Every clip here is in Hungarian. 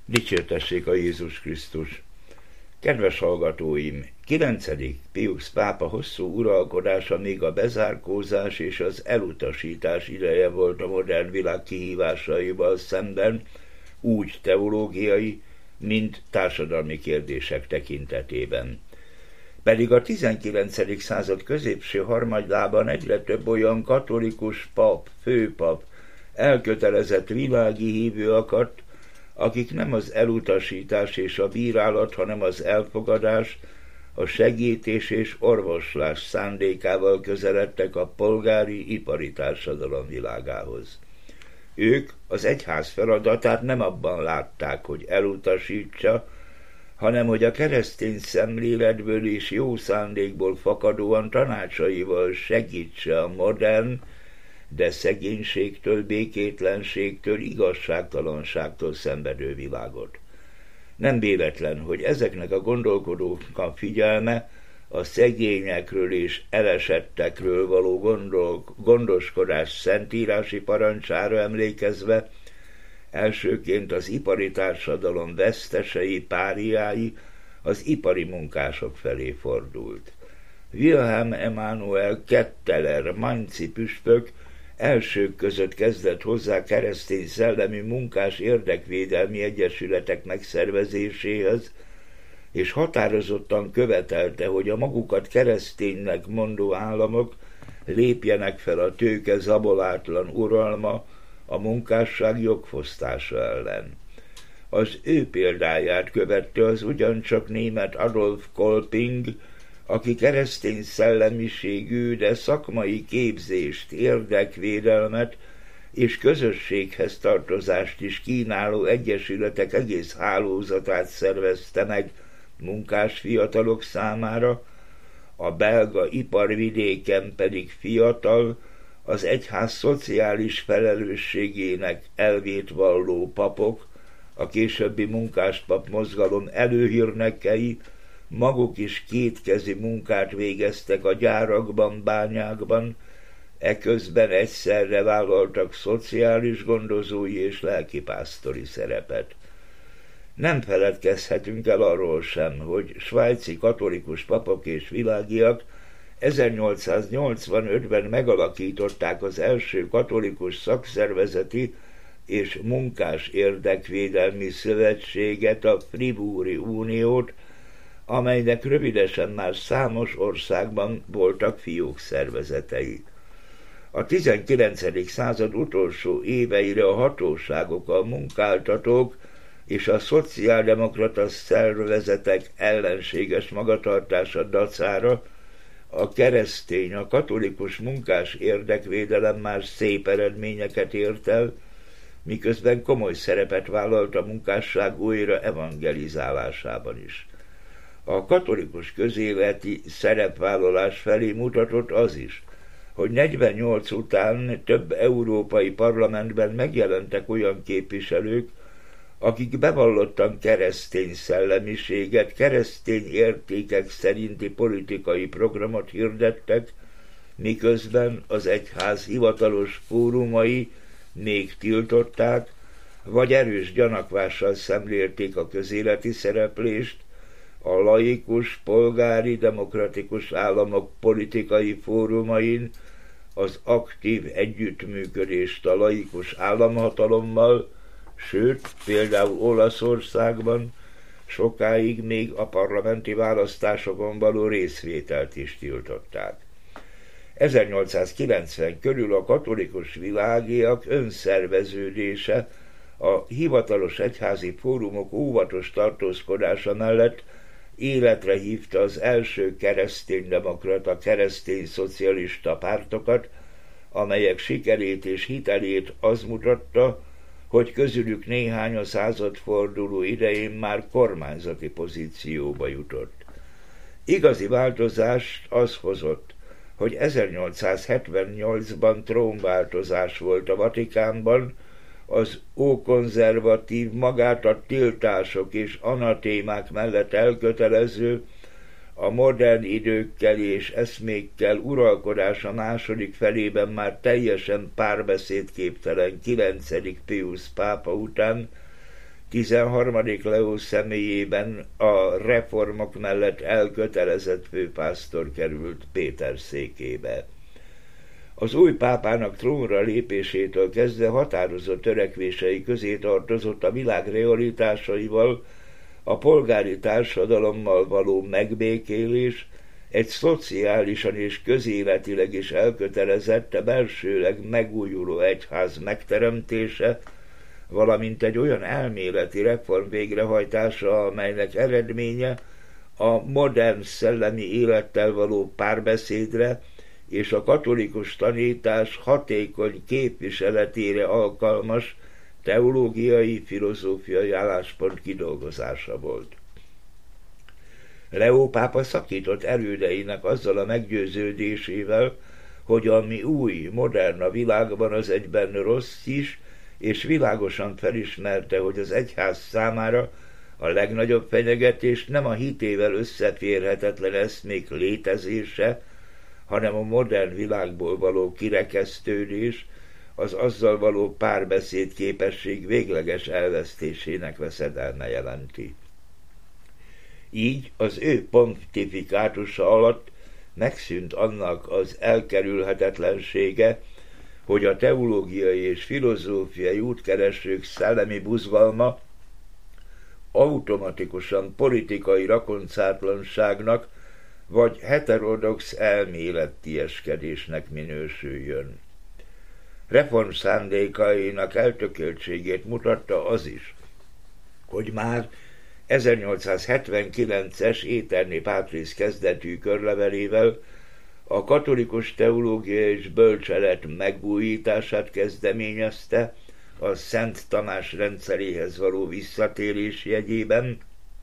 Dicsértessék a Jézus Krisztus! Kedves hallgatóim! 9. Piusz pápa hosszú uralkodása még a bezárkózás és az elutasítás ideje volt a modern világ kihívásaival szemben, úgy teológiai, mint társadalmi kérdések tekintetében. Pedig a 19. század középső harmadában egyre több olyan katolikus pap, főpap, elkötelezett világi hívő akadt, akik nem az elutasítás és a bírálat, hanem az elfogadás, a segítés és orvoslás szándékával közeledtek a polgári-ipari társadalom világához. Ők az egyház feladatát nem abban látták, hogy elutasítsa, hanem hogy a keresztény szemléletből és jó szándékból fakadóan tanácsaival segítse a modern, de szegénységtől, békétlenségtől, igazságtalanságtól szenvedő világot. Nem véletlen, hogy ezeknek a gondolkodóknak figyelme a szegényekről és elesettekről való gondoskodás szentírási parancsára emlékezve elsőként az ipari társadalom vesztesei, páriái, az ipari munkások felé fordult. Wilhelm Emanuel Ketteler, mainzi püspök elsők között kezdett hozzá keresztény szellemi munkás érdekvédelmi egyesületek megszervezéséhez, és határozottan követelte, hogy a magukat kereszténynek mondó államok lépjenek fel a tőke zabolátlan uralma, a munkásság jogfosztása ellen. Az ő példáját követte az ugyancsak német Adolf Kolping, aki keresztény szellemiségű, de szakmai képzést, érdekvédelmet és közösséghez tartozást is kínáló egyesületek egész hálózatát szervezte meg munkás fiatalok számára, a belga iparvidéken pedig fiatal, az egyház szociális felelősségének elvét valló papok, a későbbi munkáspap mozgalom előhírnekei, maguk is kétkezi munkát végeztek a gyárakban, bányákban, eközben egyszerre vállaltak szociális gondozói és lelkipásztori szerepet. Nem feledkezhetünk el arról sem, hogy svájci katolikus papok és világiak 1885-ben megalakították az első katolikus szakszervezeti és munkás érdekvédelmi szövetséget, a Fribourgi Uniót, amelynek rövidesen már számos országban voltak fiók szervezetei. A 19. század utolsó éveire a hatóságok, a munkáltatók és a szociáldemokrata szervezetek ellenséges magatartása dacára a keresztény, a katolikus munkás érdekvédelem már szép eredményeket ért el, miközben komoly szerepet vállalt a munkásság újra evangelizálásában is. A katolikus közéleti szerepvállalás felé mutatott az is, hogy 48 után több európai parlamentben megjelentek olyan képviselők, akik bevallottan keresztény szellemiséget, keresztény értékek szerinti politikai programot hirdettek, miközben az egyház hivatalos fórumai még tiltották, vagy erős gyanakvással szemlélték a közéleti szereplést, a laikus, polgári, demokratikus államok politikai fórumain az aktív együttműködést a laikus államhatalommal, sőt, például Olaszországban sokáig még a parlamenti választásokon való részvételt is tiltották. 1890 körül a katolikus világiak önszerveződése a hivatalos egyházi fórumok óvatos tartózkodása mellett életre hívta az első kereszténydemokrata, keresztény-szocialista pártokat, amelyek sikerét és hitelét az mutatta, hogy közülük néhány a századforduló idején már kormányzati pozícióba jutott. Igazi változást az hozott, hogy 1878-ban trónváltozás volt a Vatikánban, az ókonzervatív, magát a tiltások és anatémák mellett elkötelező, a modern időkkel és eszmékkel uralkodása második felében már teljesen párbeszédképtelen 9. Piusz pápa után 13. Leó személyében a reformok mellett elkötelezett főpásztor került Péter székébe. Az új pápának trónra lépésétől kezdve határozott törekvései közé tartozott a világ realitásaival, a polgári társadalommal való megbékélés, egy szociálisan és közéletileg is elkötelezett, belsőleg megújuló egyház megteremtése, valamint egy olyan elméleti reform végrehajtása, amelynek eredménye a modern szellemi élettel való párbeszédre és a katolikus tanítás hatékony képviseletére alkalmas teológiai, filozófiai álláspont kidolgozása volt. Leó pápa szakított erődeinek azzal a meggyőződésével, hogy ami új, modern a világban, az egyben rossz is, és világosan felismerte, hogy az egyház számára a legnagyobb fenyegetés nem a hitével összeférhetetlen eszmék létezése, hanem a modern világból való kirekesztődés, az azzal való párbeszéd képesség végleges elvesztésének veszedelme jelenti. Így az ő pontifikátusa alatt megszűnt annak az elkerülhetetlensége, hogy a teológiai és filozófiai útkeresők szellemi buzgalma automatikusan politikai rakoncátlanságnak vagy heterodox elmélettieskedésnek minősüljön. Reform szándékainak eltökéltségét mutatta az is, hogy már 1879-es Aeterni Patris kezdetű körlevelével a katolikus teológia és bölcselet megújítását kezdeményezte a Szent Tamás rendszeréhez való visszatérés jegyében.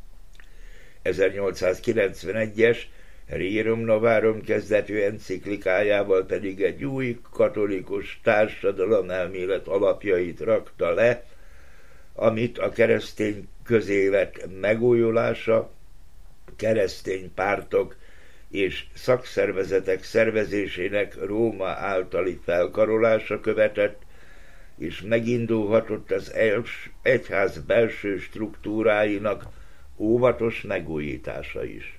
1891-es Rerum Novarum kezdetű enciklikájával pedig egy új katolikus társadalomelmélet alapjait rakta le, amit a keresztény közélet megújulása, keresztény pártok és szakszervezetek szervezésének Róma általi felkarolása követett, és megindulhatott az egyház belső struktúráinak óvatos megújítása is.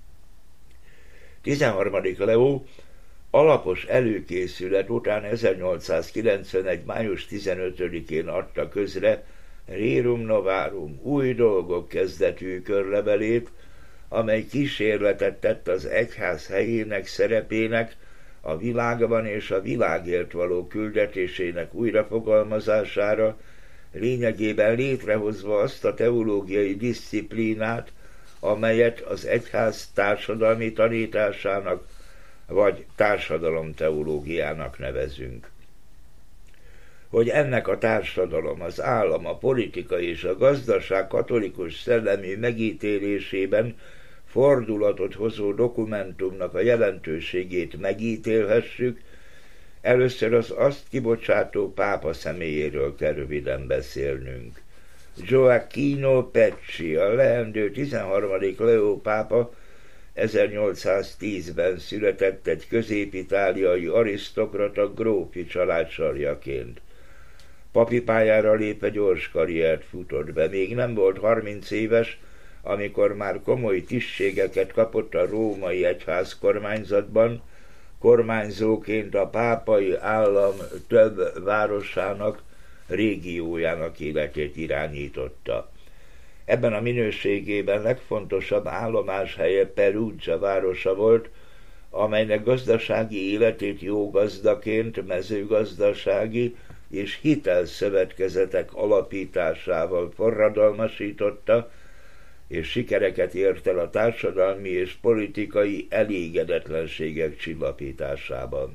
13. Leó alapos előkészület után 1891. május 15-én adta közre Rerum Novarum, új dolgok kezdetű körlevelét, amely kísérletet tett az egyház helyének, szerepének, a világban és a világért való küldetésének újrafogalmazására, lényegében létrehozva azt a teológiai diszciplínát, amelyet az egyház társadalmi tanításának vagy társadalomteológiának nevezünk. Hogy ennek a társadalom, az állam, a politika és a gazdaság katolikus szellemi megítélésében fordulatot hozó dokumentumnak a jelentőségét megítélhessük, először az azt kibocsátó pápa személyéről kell röviden beszélnünk. Gioacchino Pecci, a leendő 13. Leó pápa 1810-ben született egy közép-itáliai arisztokrata grófi család sarjaként. Papi pályára lépve gyors karriert futott be, még nem volt 30 éves, amikor már komoly tisztségeket kapott a római egyház kormányzatban, kormányzóként a pápai állam több városának, régiójának életét irányította. Ebben a minőségében legfontosabb állomáshelye Perugia városa volt, amelynek gazdasági életét jó gazdaként, mezőgazdasági és hitelszövetkezetek alapításával forradalmasította, és sikereket ért el a társadalmi és politikai elégedetlenségek csillapításában.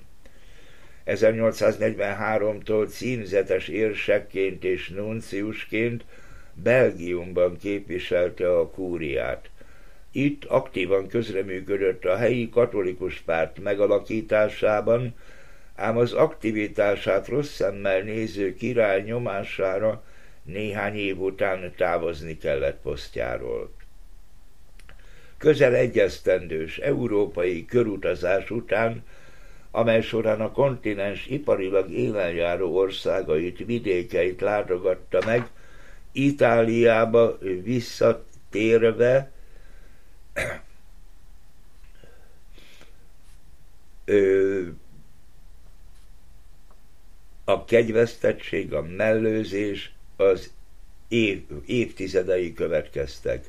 1843-tól címzetes érsekként és nunciusként Belgiumban képviselte a kúriát. Itt aktívan közreműködött a helyi katolikus párt megalakításában, ám az aktivitását rossz szemmel néző király nyomására néhány év után távozni kellett posztjáról. Közel egy esztendős európai körutazás után, amely során a kontinens iparilag élenjáró országait, vidékeit látogatta meg, Itáliába visszatérve a kegyvesztettség, a mellőzés az évtizedei következtek.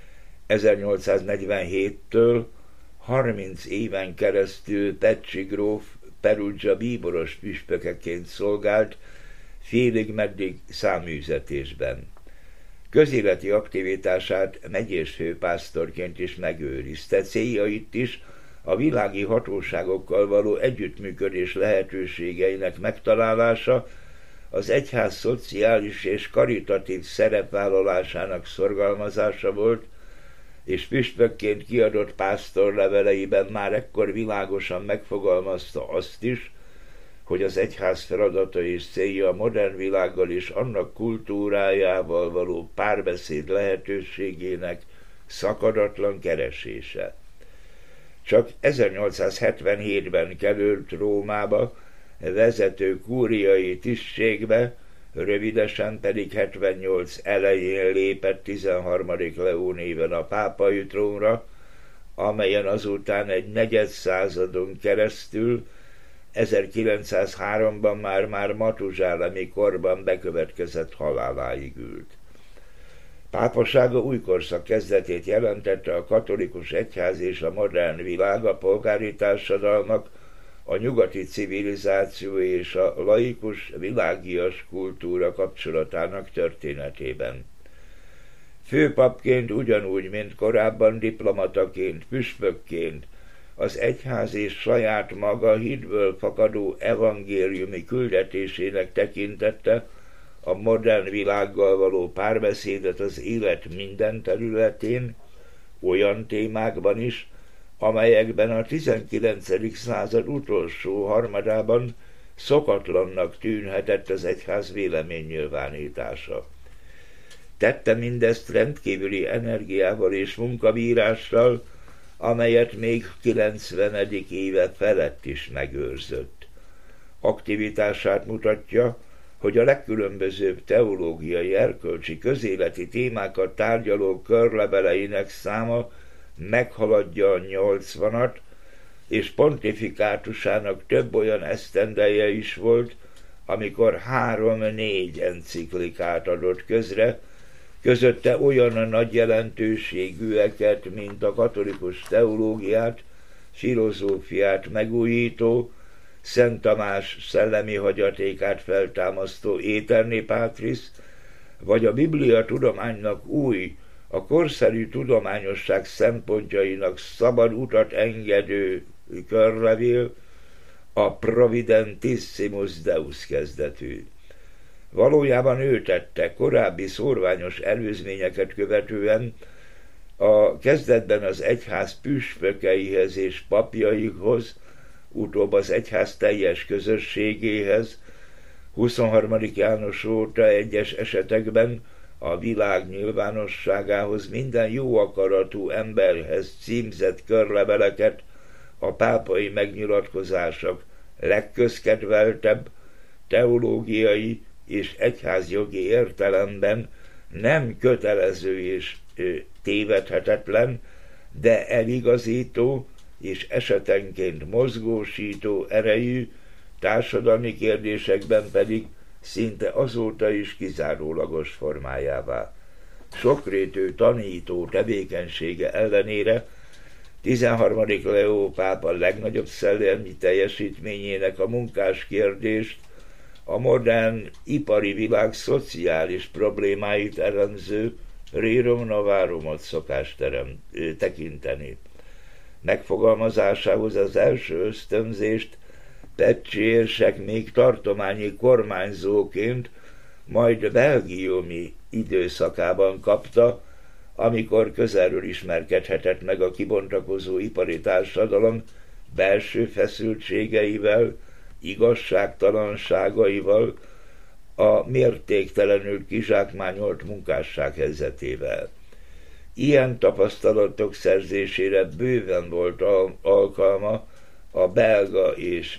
1847-től 30 éven keresztül Pecci gróf Perugia bíboros püspökeként szolgált, félig meddig száműzetésben. Közéleti aktivitását megyés főpásztorként is megőrizte, céljait is a világi hatóságokkal való együttműködés lehetőségeinek megtalálása, az egyház szociális és karitatív szerepvállalásának szorgalmazása volt, és püspökként kiadott pásztorleveleiben már ekkor világosan megfogalmazta azt is, hogy az egyház feladata és célja a modern világgal és annak kultúrájával való párbeszéd lehetőségének szakadatlan keresése. Csak 1877-ben került Rómába, vezető kúriai tisztségbe, rövidesen pedig 78 elején lépett 13. Leó néven a pápai trónra, amelyen azután egy negyedszázadon keresztül 1903-ban már matuzsálemi korban bekövetkezett haláláig ült. Pápasága új korszak kezdetét jelentette a katolikus egyház és a modern világ, a polgári társadalmak, a nyugati civilizáció és a laikus világias kultúra kapcsolatának történetében. Főpapként ugyanúgy, mint korábban diplomataként, püspökként, az egyház és saját maga hitből fakadó evangéliumi küldetésének tekintette a modern világgal való párbeszédet az élet minden területén, olyan témákban is, amelyekben a 19. század utolsó harmadában szokatlannak tűnhetett az egyház véleménynyilvánítása. Tette mindezt rendkívüli energiával és munkabírással, amelyet még 90. éve felett is megőrzött. Aktivitását mutatja, hogy a legkülönbözőbb teológiai, erkölcsi, közéleti témákat tárgyaló körleveleinek száma meghaladja a 80-at, és pontifikátusának több olyan esztendeje is volt, amikor 3-4 enciklikát adott közre, közötte olyan nagy jelentőségűeket, mint a katolikus teológiát, filozófiát megújító, Szent Tamás szellemi hagyatékát feltámasztó Aeterni Patris, vagy a Biblia tudománynak új, a korszerű tudományosság szempontjainak szabad utat engedő körlevél, a Providentissimus Deus kezdetű. Valójában ő tette korábbi szórványos előzményeket követően a kezdetben az egyház püspökeihez és papjaihoz, utóbb az egyház teljes közösségéhez, 23. János óta egyes esetekben a világ nyilvánosságához minden jó akaratú emberhez címzett körleveleket a pápai megnyilatkozások legközkedveltebb, teológiai és egyházjogi értelemben nem kötelező és tévedhetetlen, de eligazító és esetenként mozgósító erejű, társadalmi kérdésekben pedig szinte azóta is kizárólagos formájává. Sokrétű tanító tevékenysége ellenére 13. Leó pápa legnagyobb szellemi teljesítményének a munkáskérdést, a modern ipari világ szociális problémáit elemző Rerum Novarumot szokás tekinteni. Megfogalmazásához az első ösztönzést Pecci érsek még tartományi kormányzóként, majd belgiumi időszakában kapta, amikor közelről ismerkedhetett meg a kibontakozó ipari társadalom belső feszültségeivel, igazságtalanságaival, a mértéktelenül kizsákmányolt munkásság helyzetével. Ilyen tapasztalatok szerzésére bőven volt alkalma a belga és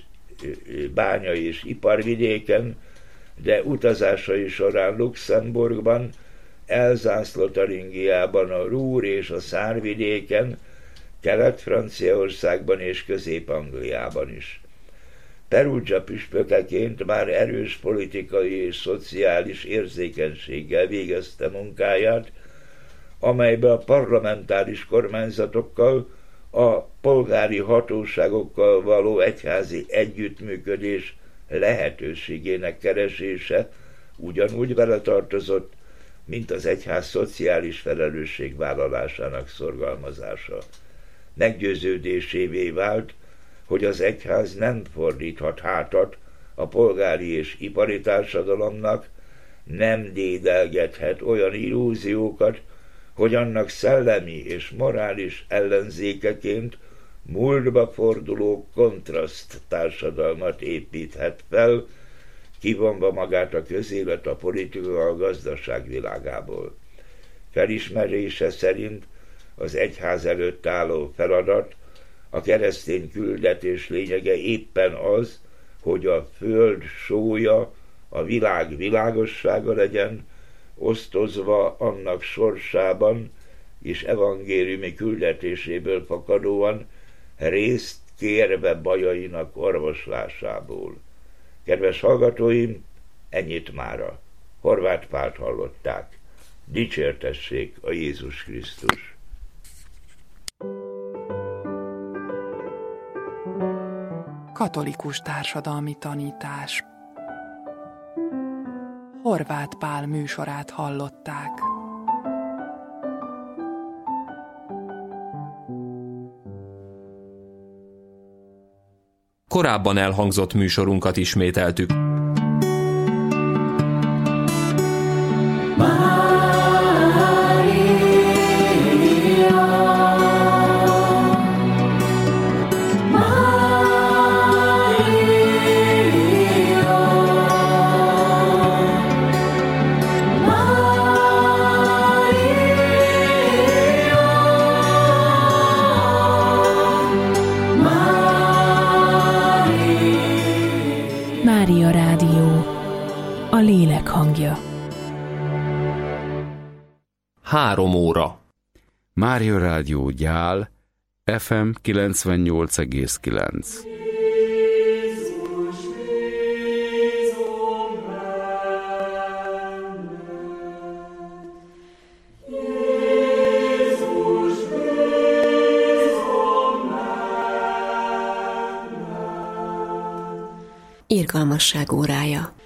bánya és iparvidéken, de utazásai során Luxemburgban, Elzász-Lotaringiában, a Rúr és a Szárvidéken, Kelet-Franciaországban és Közép-Angliában is. Perugia püspökeként már erős politikai és szociális érzékenységgel végezte munkáját, amelybe a parlamentáris kormányzatokkal, a polgári hatóságokkal való egyházi együttműködés lehetőségének keresése ugyanúgy vele tartozott, mint az egyház szociális felelősségvállalásának szorgalmazása. Meggyőződésévé vált, hogy az egyház nem fordíthat hátat a polgári és ipari társadalomnak, nem dédelgethet olyan illúziókat, hogy annak szellemi és morális ellenzékeként múltba forduló kontraszt társadalmat építhet fel, kivonva magát a közélet, a politika, a gazdaság világából. Felismerése szerint az egyház előtt álló feladat, a keresztény küldetés lényege éppen az, hogy a föld sója, a világ világossága legyen, osztozva annak sorsában és evangéliumi küldetéséből fakadóan részt kérve bajainak orvoslásából. Kedves hallgatóim, ennyit mára. Horváth Pált hallották. Dicsértessék a Jézus Krisztus! Katolikus társadalmi tanítás. Horváth Pál műsorát hallották. Korábban elhangzott műsorunkat ismételtük. Mária Rádió, a lélek hangja. 3 óra. Mária Rádió Gyál, FM 98,9. Irgalmasság órája.